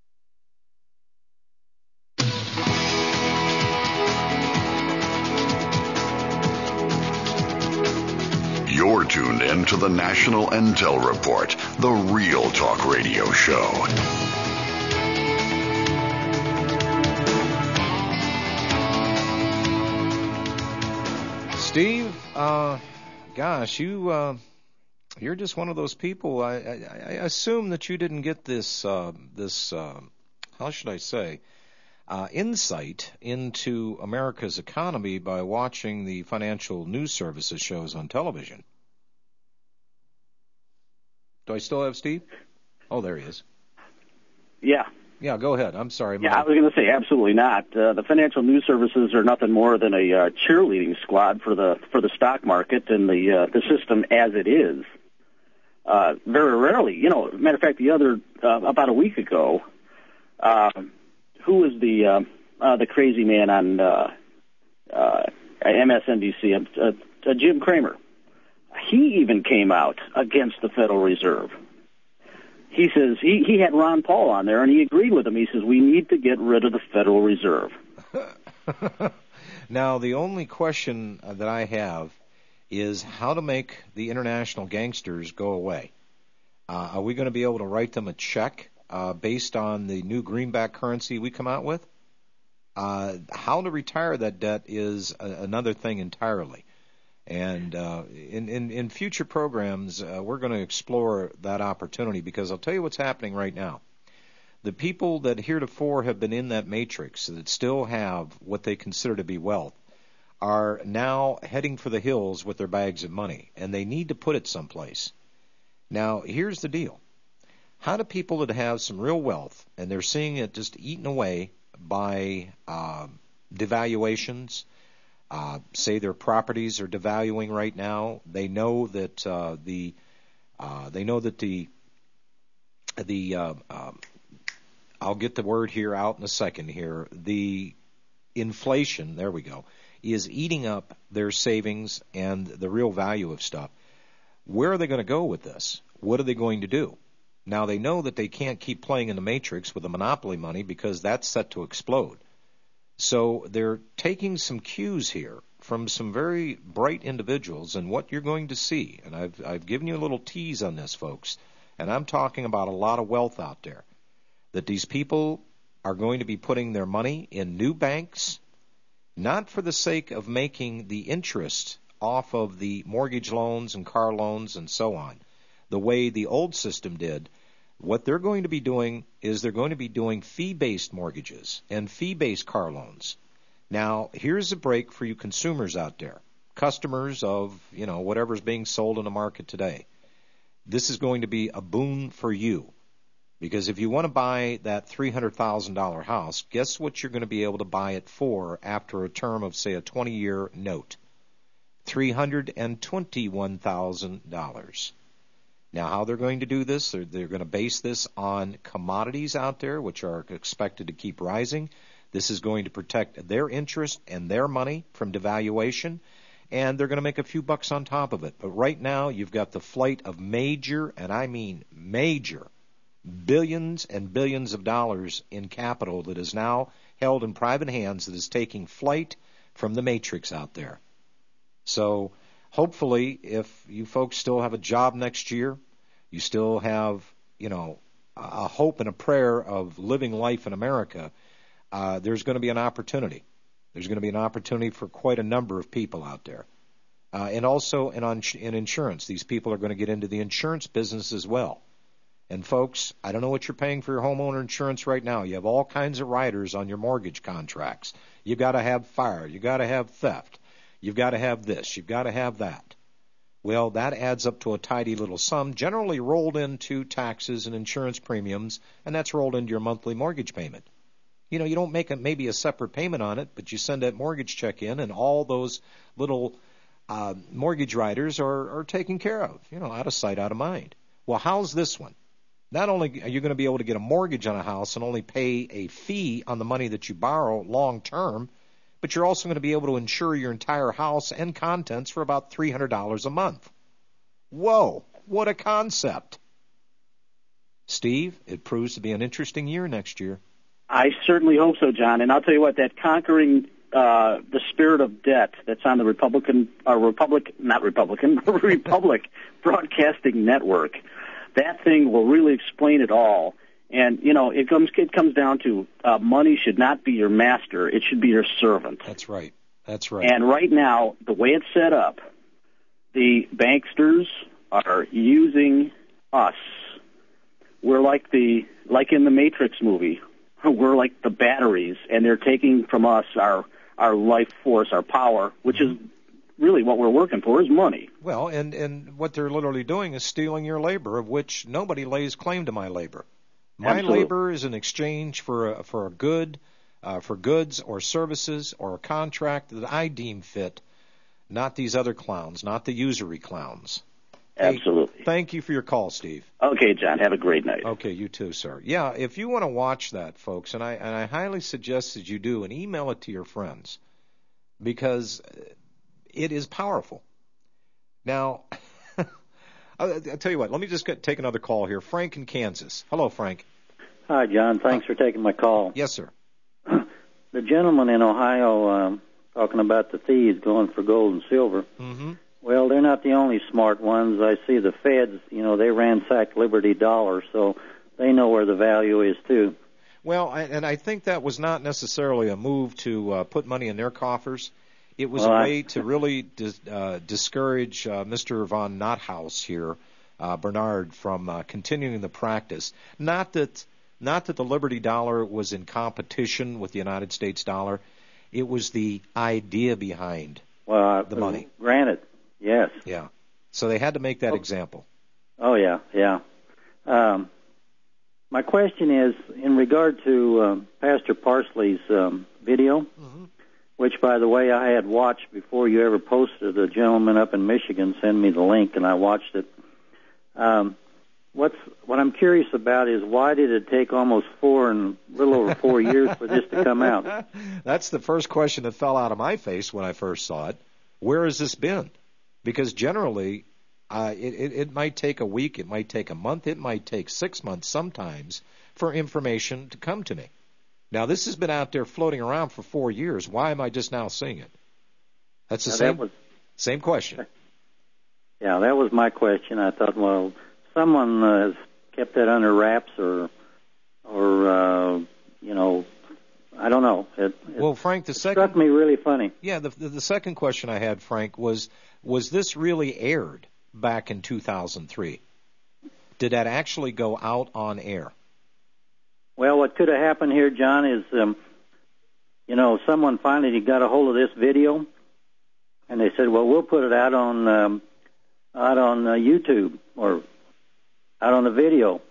You're tuned in to the National Intel Report, the Real Talk Radio Show. Steve, uh, gosh, you, uh, you're just one of those people. I, I, I assume that you didn't get this, uh, this, uh, how should I say, uh, insight into America's economy by watching the financial news services shows on television. Do I still have Steve? Oh, there he is. Yeah. Yeah, go ahead. I'm sorry. Yeah, I was going to say absolutely not. Uh, the financial news services are nothing more than a uh, cheerleading squad for the for the stock market and the uh, the system as it is. Uh, very rarely, you know. Matter of fact, the other uh, about a week ago, uh, who was the uh, uh, the crazy man on uh, uh, M S N B C? Uh, uh, Jim Cramer. He even came out against the Federal Reserve. He says he, he had Ron Paul on there, and he agreed with him. He says, we need to get rid of the Federal Reserve. Now, the only question that I have is how to make the international gangsters go away. Uh, are we going to be able to write them a check uh, based on the new greenback currency we come out with? Uh, how to retire that debt is a, another thing entirely. And uh, in, in, in future programs, uh, we're going to explore that opportunity, because I'll tell you what's happening right now. The people that heretofore have been in that matrix, that still have what they consider to be wealth, are now heading for the hills with their bags of money, and they need to put it someplace. Now, here's the deal. How do people that have some real wealth, and they're seeing it just eaten away by uh, devaluations, uh, say their properties are devaluing right now, they know that uh, the uh, they know that the the uh, um, I'll get the word here out in a second here. The inflation, there we go, is eating up their savings and the real value of stuff. Where are they going to go with this? What are they going to do? Now, they know that they can't keep playing in the matrix with the monopoly money, because that's set to explode. So they're taking some cues here from some very bright individuals, and what you're going to see, and I've, I've given you a little tease on this, folks, and I'm talking about a lot of wealth out there, that these people are going to be putting their money in new banks, not for the sake of making the interest off of the mortgage loans and car loans and so on, the way the old system did. What they're going to be doing is they're going to be doing fee-based mortgages and fee-based car loans. Now, here's a break for you consumers out there, customers of, you know, whatever's being sold in the market today. This is going to be a boon for you, because if you want to buy that three hundred thousand dollars house, guess what you're going to be able to buy it for after a term of, say, a twenty-year note? three hundred twenty-one thousand dollars. Now, how they're going to do this, they're, they're going to base this on commodities out there, which are expected to keep rising. This is going to protect their interest and their money from devaluation, and they're going to make a few bucks on top of it. But right now, you've got the flight of major, and I mean major, billions and billions of dollars in capital that is now held in private hands, that is taking flight from the matrix out there. So hopefully, if you folks still have a job next year, you still have, you know, a hope and a prayer of living life in America, uh, there's going to be an opportunity. There's going to be an opportunity for quite a number of people out there. Uh, and also in, on, in insurance. These people are going to get into the insurance business as well. And folks, I don't know what you're paying for your homeowner insurance right now. You have all kinds of riders on your mortgage contracts. You've got to have fire. You've got to have theft. You've got to have this. You've got to have that. Well, that adds up to a tidy little sum, generally rolled into taxes and insurance premiums, and that's rolled into your monthly mortgage payment. You know, you don't make a, maybe a separate payment on it, but you send that mortgage check in, and all those little uh, mortgage riders are, are taken care of, you know, out of sight, out of mind. Well, how's this one? Not only are you going to be able to get a mortgage on a house and only pay a fee on the money that you borrow long term, but you're also going to be able to insure your entire house and contents for about three hundred dollars a month. Whoa, what a concept. Steve, it proves to be an interesting year next year. I certainly hope so, John. And I'll tell you what, that conquering uh, the spirit of debt that's on the Republican, uh, Republic, not Republican, Republic Broadcasting Network, that thing will really explain it all. And, you know, it comes it comes down to uh, money should not be your master. It should be your servant. That's right. That's right. And right now, the way it's set up, the banksters are using us. We're like the like in the Matrix movie. We're like the batteries, and they're taking from us our our life force, our power, which is really what we're working for, is money. Well, and, and what they're literally doing is stealing your labor, of which nobody lays claim to my labor. My Absolutely. labor is in exchange for a, for a good, uh, for goods or services or a contract that I deem fit, not these other clowns, not the usury clowns. Absolutely. Hey, thank you for your call, Steve. Okay, John. Have a great night. Okay, you too, sir. Yeah, if you want to watch that, folks, and I and I highly suggest that you do, and email it to your friends, because it is powerful. Now, I'll, I'll tell you what. Let me just get, take another call here. Frank in Kansas. Hello, Frank. Hi, John. Thanks for taking my call. Yes, sir. The gentleman in Ohio um, talking about the thieves going for gold and silver. Mm-hmm. Well, they're not the only smart ones. I see the feds, you know, they ransacked Liberty Dollar, so they know where the value is, too. Well, I, and I think that was not necessarily a move to uh, put money in their coffers. It was well, a I, way to really dis, uh, discourage uh, Mister von Nothaus here, uh, Bernard, from uh, continuing the practice. Not that, not that the Liberty Dollar was in competition with the United States dollar. It was the idea behind well, the money. Granted, yes. Yeah. So they had to make that oh, example. Oh, yeah, yeah. Um, my question is, in regard to um, Pastor Parsley's um, video, mm-hmm. which, by the way, I had watched before you ever posted. A gentleman up in Michigan sent me the link, and I watched it. Um, what's what I'm curious about is why did it take almost four and a little over four years for this to come out? That's the first question that fell out of my face when I first saw it. Where has this been? Because generally, uh, it, it, it might take a week, it might take a month, it might take six months sometimes for information to come to me. Now, this has been out there floating around for four years. Why am I just now seeing it? That's the now, same that was, same question. Yeah, that was my question. I thought, well, someone uh, has kept that under wraps, or, or uh, you know, I don't know. It, it, well, Frank, the it second struck me really funny. Yeah, the, the the second question I had, Frank, was was this really aired back in two thousand three? Did that actually go out on air? Well, what could have happened here, John, is, um, you know, someone finally got a hold of this video, and they said, well, we'll put it out on um, out on uh, YouTube or out on the video.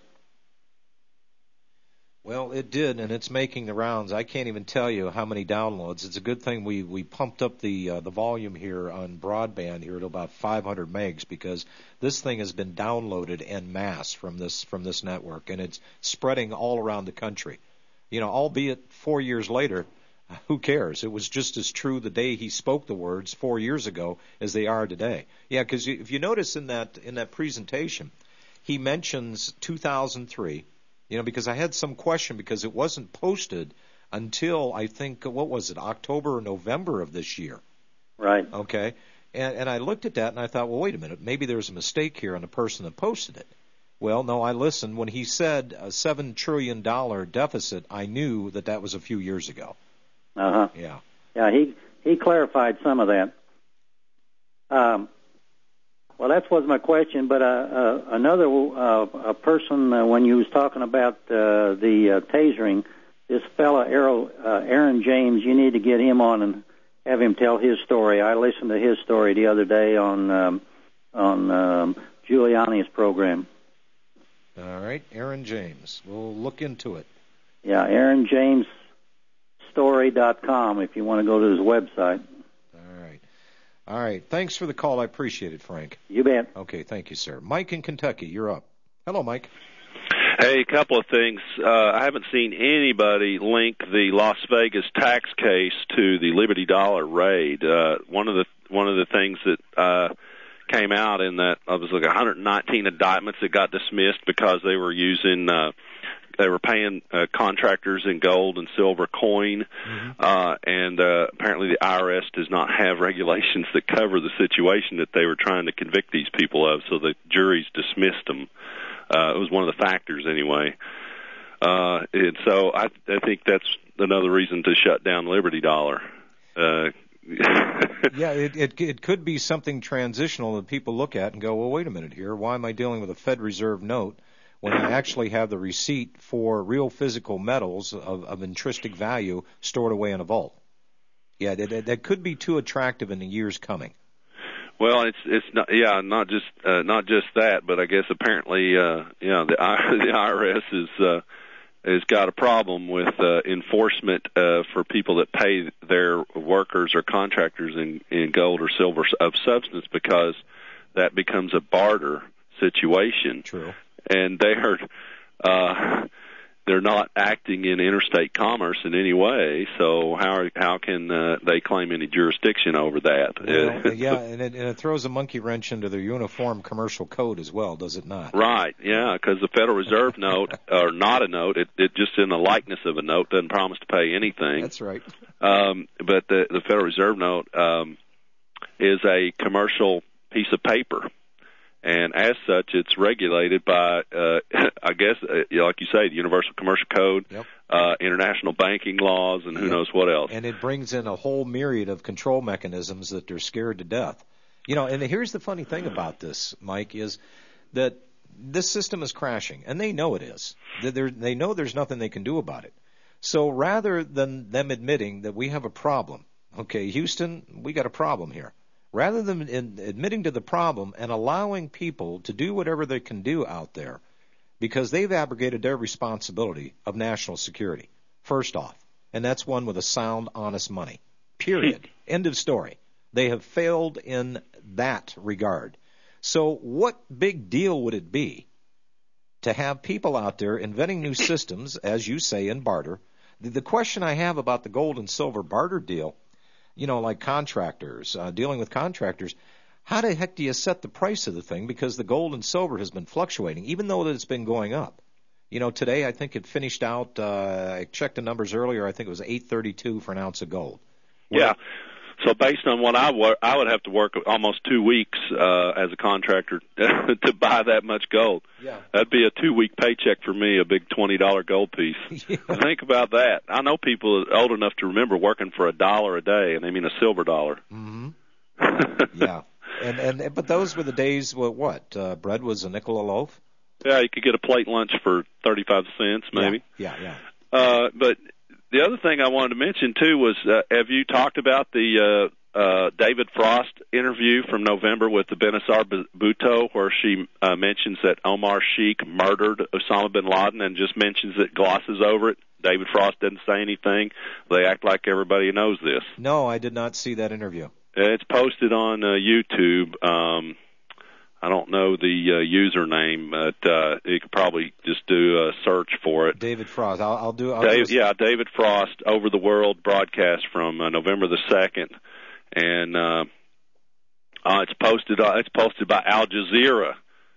Well, it did, and it's making the rounds. I can't even tell you how many downloads. It's a good thing we, we pumped up the uh, the volume here on broadband here to about five hundred megs, because this thing has been downloaded en masse from this from this network, and it's spreading all around the country. You know, albeit four years later, who cares? It was just as true the day he spoke the words four years ago as they are today. Yeah, because if you notice in that in that presentation, he mentions two thousand three. You know, because I had some question because it wasn't posted until, I think, what was it, October or November of this year. Right. Okay. And, and I looked at that and I thought, well, wait a minute, maybe there's a mistake here on the person that posted it. Well, no, I listened. When he said a seven trillion dollars deficit, I knew that that was a few years ago. Uh-huh. Yeah. Yeah, he, he clarified some of that. Um. Well, that was my question, but uh, uh, another uh, a person, uh, when you was talking about uh, the uh, tasering, this fella, Aaron, uh, Aaron James, you need to get him on and have him tell his story. I listened to his story the other day on um, on um, Giuliani's program. All right, Aaron James. We'll look into it. Yeah, aaron james story dot com if you want to go to his website. All right. Thanks for the call. I appreciate it, Frank. You bet. Okay. Thank you, sir. Mike in Kentucky, you're up. Hello, Mike. Hey, a couple of things. Uh, I haven't seen anybody link the Las Vegas tax case to the Liberty Dollar raid. Uh, one of the one of the things that uh, came out in that uh, was like one hundred nineteen indictments that got dismissed because they were using. Uh, They were paying uh, contractors in gold and silver coin, mm-hmm. uh, and uh, apparently the I R S does not have regulations that cover the situation that they were trying to convict these people of, so the juries dismissed them. Uh, it was one of the factors anyway. Uh, and so I, I think that's another reason to shut down Liberty Dollar. Uh, yeah, it, it it could be something transitional that people look at and go, well, wait a minute here. Why am I dealing with a Fed Reserve note when I actually have the receipt for real physical metals of, of intrinsic value stored away in a vault? Yeah, that, that could be too attractive in the years coming. Well, it's it's not yeah, not just uh, not just that, but I guess apparently uh, you know the the I R S is uh, has got a problem with uh, enforcement uh, for people that pay their workers or contractors in, in gold or silver of substance, because that becomes a barter situation. True. And they're uh, they're not acting in interstate commerce in any way. So how are, how can uh, they claim any jurisdiction over that? Well, yeah, and it, and it throws a monkey wrench into their uniform commercial code as well, does it not? Right. Yeah, because the Federal Reserve note, or not a note, it, it just in the likeness of a note doesn't promise to pay anything. That's right. Um, but the, the Federal Reserve note um, is a commercial piece of paper. And as such, it's regulated by, uh, I guess, uh, like you say, the Universal Commercial Code. Yep. uh, international banking laws, and who Yeah. knows what else. And it brings in a whole myriad of control mechanisms that they're scared to death. You know, and here's the funny thing about this, Mike, is that this system is crashing, and they know it is. They're, they know there's nothing they can do about it. So rather than them admitting that we have a problem, okay, Houston, we got a problem here. Rather than in admitting to the problem and allowing people to do whatever they can do out there, because they've abrogated their responsibility of national security, first off, and that's one with a sound, honest money, period. End of story. They have failed in that regard. So what big deal would it be to have people out there inventing new systems, as you say, in barter? The, the question I have about the gold and silver barter deal, you know, like contractors, uh, dealing with contractors, how the heck do you set the price of the thing? Because the gold and silver has been fluctuating, even though that it's been going up. You know, today I think it finished out, uh, I checked the numbers earlier, I think it was eight thirty-two for an ounce of gold. Yeah. So based on what I work, I would have to work almost two weeks uh, as a contractor to buy that much gold. Yeah. That'd be a two-week paycheck for me, a big twenty dollar gold piece. Yeah. Think about that. I know people old enough to remember working for a dollar a day, and they mean a silver dollar. Mm-hmm. Yeah. And and but those were the days. What? What? Uh, bread was a nickel a loaf. Yeah, you could get a plate lunch for thirty-five cents, maybe. Yeah, yeah. yeah. Uh, but the other thing I wanted to mention too was, uh, have you talked about the uh, uh, David Frost interview from November with the Benazir Bhutto, where she uh, mentions that Omar Sheikh murdered Osama bin Laden, and just mentions it, glosses over it. David Frost doesn't say anything. They act like everybody knows this. No, I did not see that interview. It's posted on uh, YouTube. Um, I don't know the uh, username, but uh, you could probably just do a search for it. David Frost. I'll, I'll do. I'll Dave, do yeah, David Frost, Over the World broadcast from uh, November the second, and uh, uh, it's posted. Uh, it's posted by Al Jazeera,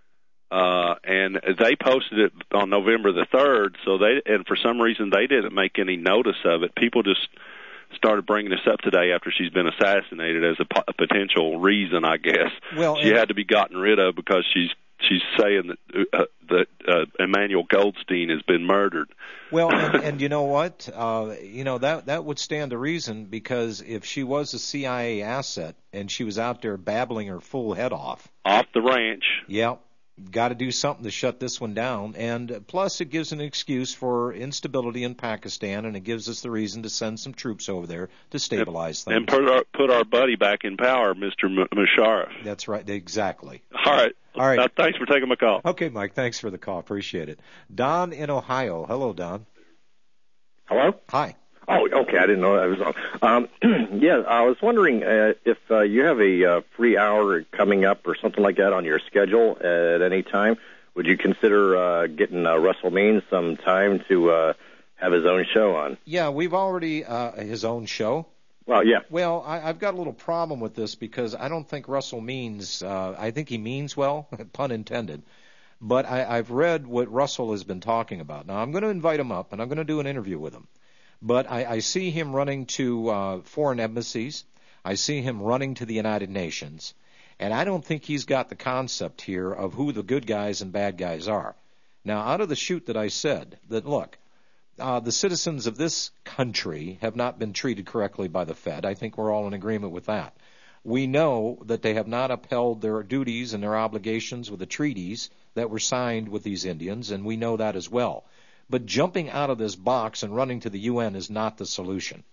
uh, and they posted it on November the third. So they, and for some reason, they didn't make any notice of it. People just started bringing this up today after she's been assassinated as a, po- a potential reason, I guess. Well, she had to be gotten rid of because she's she's saying that uh, that uh, Emmanuel Goldstein has been murdered. Well, and, and you know what? Uh, you know that that would stand to reason, because if she was a C I A asset and she was out there babbling her full head off off the ranch, yeah. Got to do something to shut this one down. And plus, it gives an excuse for instability in Pakistan, and it gives us the reason to send some troops over there to stabilize things. And put our, put our buddy back in power, Mister M- Musharraf. That's right. Exactly. All right. All right. Uh, thanks for taking my call. Okay, Mike. Thanks for the call. Appreciate it. Don in Ohio. Hello, Don. Hello? Hi. Oh, okay. I didn't know that was on. Um, yeah, I was wondering uh, if uh, you have a uh, free hour coming up or something like that on your schedule at any time. Would you consider uh, getting uh, Russell Means some time to uh, have his own show on? Yeah, we've already uh, his own show. Well, yeah. Well, I, I've got a little problem with this because I don't think Russell means. Uh, I think he means well, pun intended. But I, I've read what Russell has been talking about. Now, I'm going to invite him up, and I'm going to do an interview with him. But I, I see him running to uh, foreign embassies. I see him running to the United Nations. And I don't think he's got the concept here of who the good guys and bad guys are. Now, out of the chute that I said, that look, uh, the citizens of this country have not been treated correctly by the Fed. I think we're all in agreement with that. We know that they have not upheld their duties and their obligations with the treaties that were signed with these Indians, and we know that as well. But jumping out of this box and running to the U N is not the solution.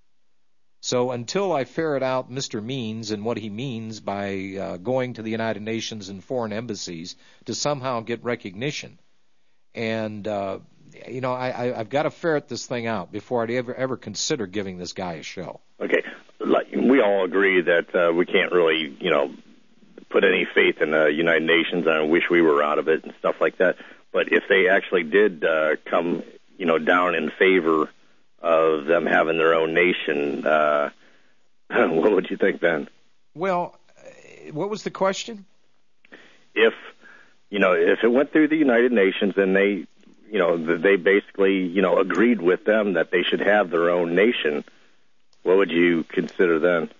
So until I ferret out Mister Means and what he means by uh, going to the United Nations and foreign embassies to somehow get recognition, and, uh, you know, I, I, I've got to ferret this thing out before I'd ever, ever consider giving this guy a show. Okay. We all agree that uh, we can't really, you know, put any faith in the United Nations, and I wish we were out of it and stuff like that. But if they actually did uh, come, you know, down in favor of them having their own nation, uh, what would you think then? Well, what was the question? If, you know, if it went through the United Nations and they, you know, they basically, you know, agreed with them that they should have their own nation, what would you consider then?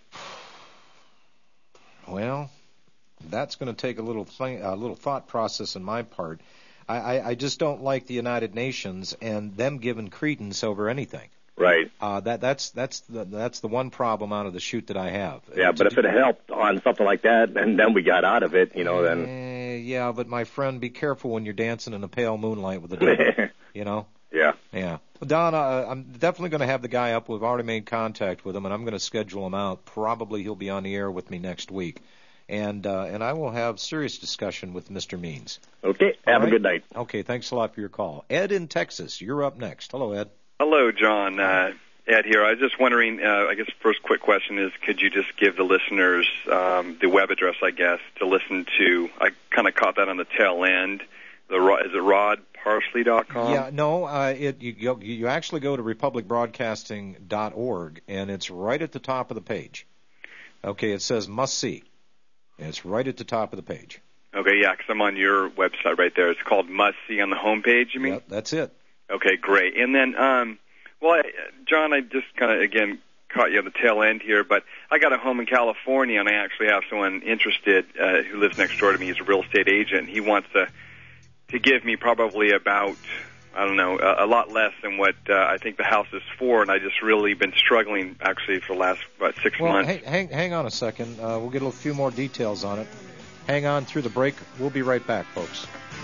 Well, that's going to take a little thing, a little thought process on my part. I, I, I just don't like the United Nations and them giving credence over anything. Right. Uh, that that's that's the that's the one problem out of the chute that I have. Yeah, but if it helped on something like that, and then we got out of it, you know, then. Uh, yeah, but my friend, be careful when you're dancing in the pale moonlight with the devil. You know. Yeah. Yeah. Well, Don, uh, I'm definitely going to have the guy up. We've already made contact with him, and I'm going to schedule him out. Probably he'll be on the air with me next week, and uh, and I will have serious discussion with Mister Means. Okay. Have All right? a good night. Okay. Thanks a lot for your call, Ed in Texas. You're up next. Hello, Ed. Hello, John. Uh, Ed here. I was just wondering, uh, I guess the first quick question is, could you just give the listeners um, the web address, I guess, to listen to? I kind of caught that on the tail end. The Is it rod parsley dot com? Yeah, no, uh, it, you, you you actually go to republic broadcasting dot org, and it's right at the top of the page. Okay, it says must see, and it's right at the top of the page. Okay, yeah, because I'm on your website right there. It's called Must See on the homepage, you mean? Yep, that's it. Okay, great. And then, um, well, I, John, I just kind of, again, caught you at the tail end here, but I got a home in California, and I actually have someone interested uh, who lives next door to me. He's a real estate agent. He wants to to give me probably about, I don't know, a, a lot less than what uh, I think the house is for, and I just really been struggling, actually, for the last, about six well, months. Well, hang, hang on a second. Uh, we'll get a few more details on it. Hang on through the break. We'll be right back, folks.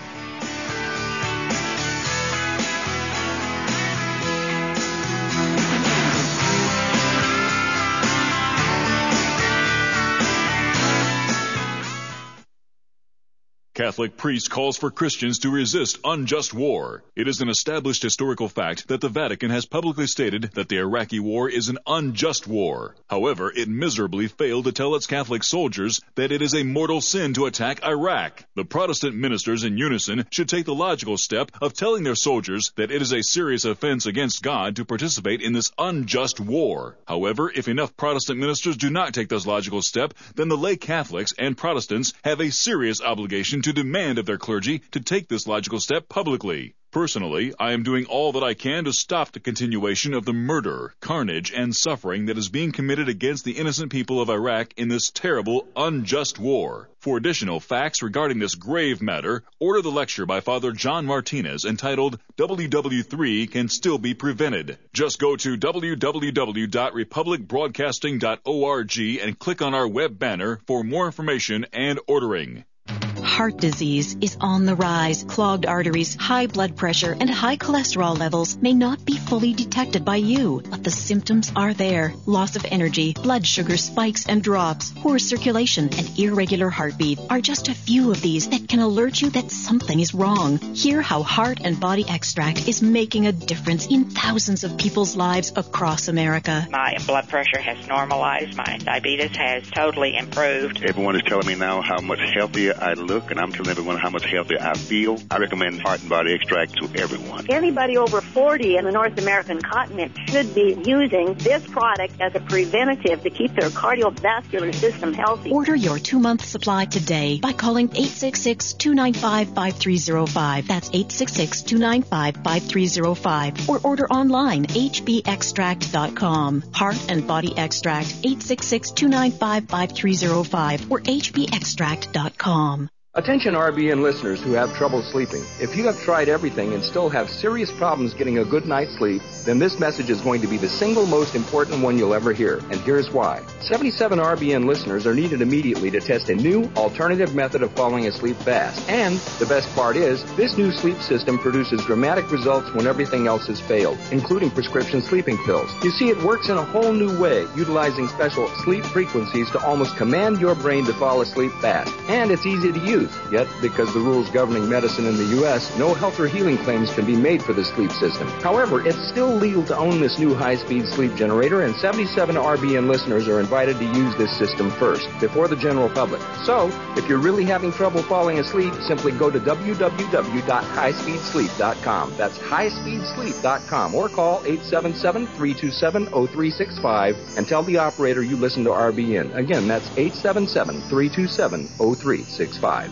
Catholic priest calls for Christians to resist unjust war. It is an established historical fact that the Vatican has publicly stated that the Iraqi war is an unjust war. However, it miserably failed to tell its Catholic soldiers that it is a mortal sin to attack Iraq. The Protestant ministers in unison should take the logical step of telling their soldiers that it is a serious offense against God to participate in this unjust war. However, if enough Protestant ministers do not take this logical step, then the lay Catholics and Protestants have a serious obligation to demand of their clergy to take this logical step publicly. Personally, I am doing all that I can to stop the continuation of the murder, carnage, and suffering that is being committed against the innocent people of Iraq in this terrible, unjust war. For additional facts regarding this grave matter, order the lecture by Father John Martinez entitled W W three Can Still Be Prevented. Just go to w w w dot republic broadcasting dot org and click on our web banner for more information and ordering. Heart disease is on the rise. Clogged arteries, high blood pressure, and high cholesterol levels may not be fully detected by you, but the symptoms are there. Loss of energy, blood sugar spikes and drops, poor circulation, and irregular heartbeat are just a few of these that can alert you that something is wrong. Hear how Heart and Body Extract is making a difference in thousands of people's lives across America. My blood pressure has normalized. My diabetes has totally improved. Everyone is telling me now how much healthier I look, and I'm telling everyone how much healthier I feel. I recommend Heart and Body Extract to everyone. Anybody over forty in the North American continent should be using this product as a preventative to keep their cardiovascular system healthy. Order your two-month supply today by calling eight six six, two nine five, five three zero five. That's eight six six, two nine five, five three zero five. Or order online, h b extract dot com. Heart and Body Extract, eight six six, two nine five, five three zero five or h b extract dot com. Attention R B N listeners who have trouble sleeping. If you have tried everything and still have serious problems getting a good night's sleep, then this message is going to be the single most important one you'll ever hear. And here's why. seventy-seven R B N listeners are needed immediately to test a new alternative method of falling asleep fast. And the best part is, this new sleep system produces dramatic results when everything else has failed, including prescription sleeping pills. You see, it works in a whole new way, utilizing special sleep frequencies to almost command your brain to fall asleep fast. And it's easy to use. Yet, because the rules governing medicine in the U S, no health or healing claims can be made for this sleep system. However, it's still legal to own this new high-speed sleep generator, and seventy-seven R B N listeners are invited to use this system first, before the general public. So, if you're really having trouble falling asleep, simply go to w w w dot high speed sleep dot com. That's high speed sleep dot com, or call eight seven seven, three two seven, zero three six five and tell the operator you listen to R B N. Again, that's eight seven seven, three two seven, zero three six five.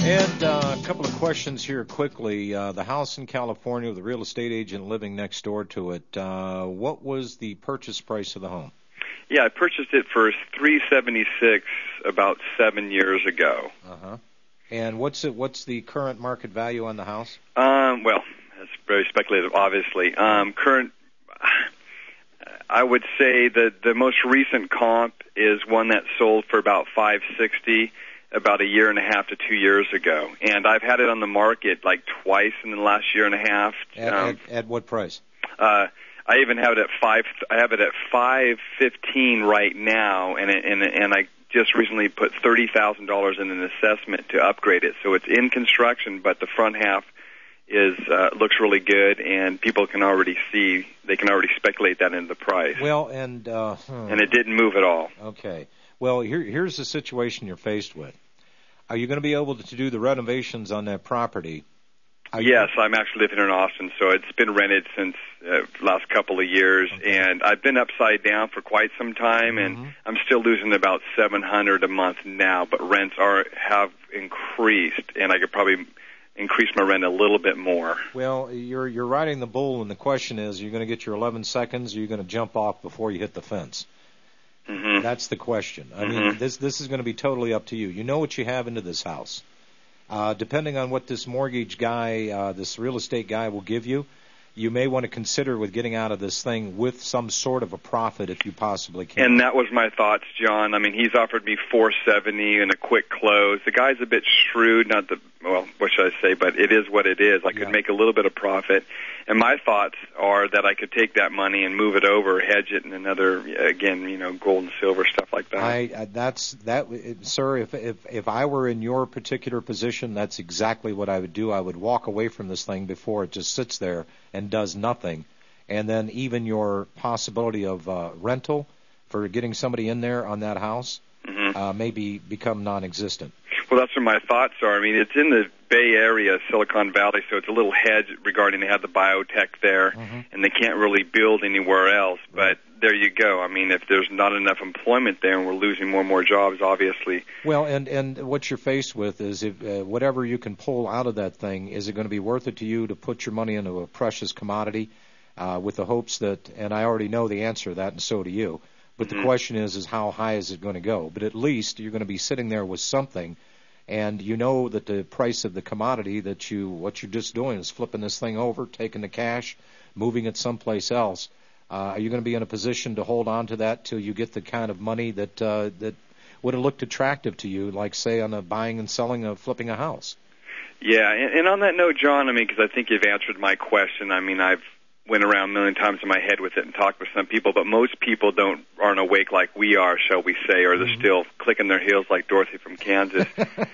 And uh, a couple of questions here quickly. Uh, the house in California with the real estate agent living next door to it, uh, what was the purchase price of the home? Yeah, I purchased it for three seventy-six about seven years ago. Uh-huh. And what's it? What's the current market value on the house? Um, well, that's very speculative, obviously. Um, current, I would say that the most recent comp is one that sold for about five sixty about a year and a half to two years ago, and I've had it on the market like twice in the last year and a half. At, um, at, at what price? Uh, I even have it at five. I have it at five fifteen right now, and it, and and I just recently put thirty thousand dollars in an assessment to upgrade it. So it's in construction, but the front half is uh, looks really good, and people can already see. They can already speculate that into the price. Well, and uh, hmm. and it didn't move at all. Okay. Well, here here's the situation you're faced with. Are you going to be able to do the renovations on that property? Are yes, you... I'm actually living here in Austin, so it's been rented since uh, last couple of years, okay. and I've been upside down for quite some time, mm-hmm. and I'm still losing about seven hundred dollars a month now, but rents are have increased, and I could probably increase my rent a little bit more. Well, you're you're riding the bull, and the question is, you're going to get your eleven seconds, or you're going to jump off before you hit the fence? Mm-hmm. That's the question. I mm-hmm. mean, this this is going to be totally up to you. You know what you have into this house. Uh, depending on what this mortgage guy, uh, this real estate guy will give you, you may want to consider with getting out of this thing with some sort of a profit if you possibly can. And that was my thoughts, John. I mean, he's offered me four seventy and a quick close. The guy's a bit shrewd, not the, well, what should I say, but it is what it is. I could yeah. make a little bit of profit. And my thoughts are that I could take that money and move it over, hedge it in another, again, you know, gold and silver, stuff like that. I, uh, that's, that, sir, if, if, if I were in your particular position, that's exactly what I would do. I would walk away from this thing before it just sits there and does nothing. And then even your possibility of uh, rental for getting somebody in there on that house mm-hmm. uh, maybe become non-existent. Well, that's what my thoughts are. I mean, it's in the Bay Area, Silicon Valley, so it's a little hedge regarding they have the biotech there, mm-hmm. and they can't really build anywhere else. But there you go. I mean, if there's not enough employment there and we're losing more and more jobs, obviously. Well, and, and what you're faced with is if uh, whatever you can pull out of that thing, is it going to be worth it to you to put your money into a precious commodity uh, with the hopes that, and I already know the answer to that, and so do you, but mm-hmm. the question is, is how high is it going to go? But at least you're going to be sitting there with something. And you know that the price of the commodity that you, what you're just doing is flipping this thing over, taking the cash, moving it someplace else. Uh, are you going to be in a position to hold on to that till you get the kind of money that uh, that would have looked attractive to you, like say on a buying and selling of flipping a house? Yeah, and, and on that note, John, I mean, because I think you've answered my question. I mean, I've went around a million times in my head with it and talked with some people, but most people don't aren't awake like we are, shall we say, or they're mm-hmm. still clicking their heels like Dorothy from Kansas.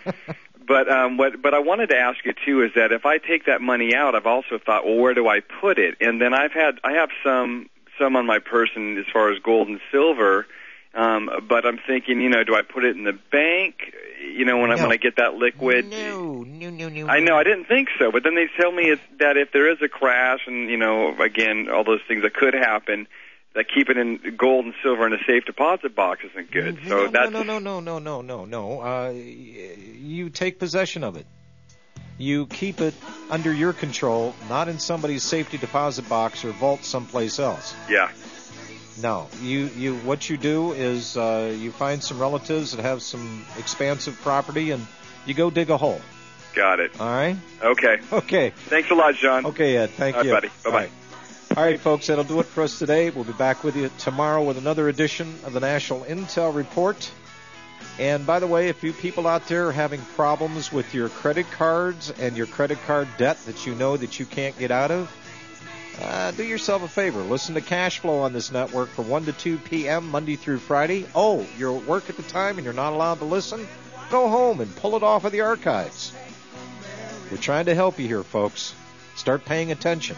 But um, what but I wanted to ask you too is that if I take that money out, I've also thought, well, where do I put it? And then I've had I have some some on my person as far as gold and silver. Um, but I'm thinking, you know, do I put it in the bank? You know, when no. I when I get that liquid. No, no, no, no. I know, I didn't think so. But then they tell me it's, that if there is a crash, and you know, again, all those things that could happen, that keep it in gold and silver in a safe deposit box isn't good. No, so no, that's no, no, no, no, no, no, no. Uh, you take possession of it. You keep it under your control, not in somebody's safety deposit box or vault someplace else. Yeah. No, you, you what you do is uh, you find some relatives that have some expansive property, and you go dig a hole. Got it. All right? Okay. Okay. Thanks a lot, John. Okay, Ed. Thank All you. right, buddy. Bye-bye. All right. All right, folks, that'll do it for us today. We'll be back with you tomorrow with another edition of the National Intel Report. And by the way, if you people out there are having problems with your credit cards and your credit card debt that you know that you can't get out of, Uh, do yourself a favor. Listen to Cash Flow on this network from one to two p.m. Monday through Friday. Oh, you're at work at the time and you're not allowed to listen? Go home and pull it off of the archives. We're trying to help you here, folks. Start paying attention.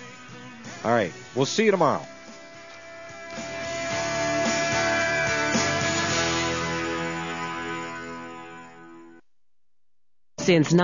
All right. We'll see you tomorrow. Since